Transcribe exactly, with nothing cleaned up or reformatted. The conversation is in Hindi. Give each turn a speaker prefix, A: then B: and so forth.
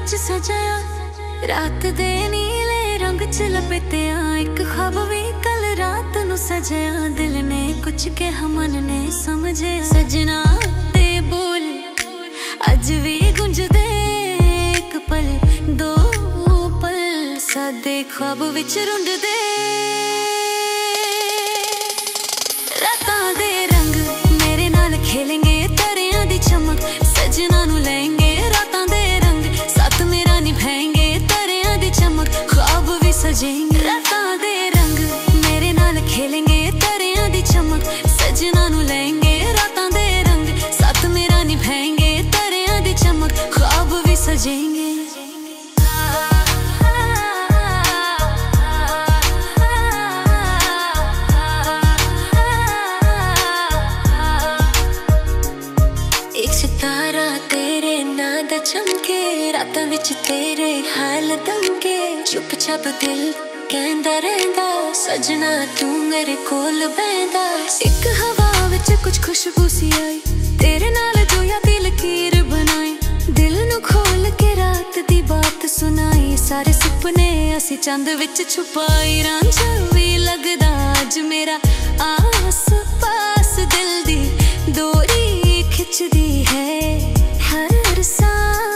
A: विच सजाया, रात दे नीले रंग च लपेटिया। एक ख्वाब भी कल रात नू सजाया, दिल ने कुछ कहा मन ने समझे। सजना ते बोल अज भी गुंजदे, एक पल दो पल सादे ख्वाब विच रुंडदे। रातां दे रंग मेरे नाल खेलेंगे, तारियां दी चमक सजना नू लेंगे। रातां दे रंग साथ मेरा निभाएंगे, तारियां दी चमक ख्वाब भी सजेंगे। रातां दे रंग मेरे नाल खेलेंगे, तारियां दी चमक सजना नू लेंगे। रातां दे रंग साथ मेरा निभाएंगे, तारियां दी चमक ख्वाब भी सजेंगे। सितारा तेरे नां दा चमके, रातां विच तेरे हाल दमके। चुप चाप दिल कहंदा रहिंदा, सजना तू मेरे कोल बहिंदा। एक हवा विच कुछ खुशबू सी आई, तेरे नाल जो याद दी लकीर बनाई। दिल नू खोल के रात दी बात सुनाई, सारे सुपने असी चंद विच छुपाई। रांझा भी लगदा अज मेरा आस पास, दिल दी डोरी खिचदी है हर सांस।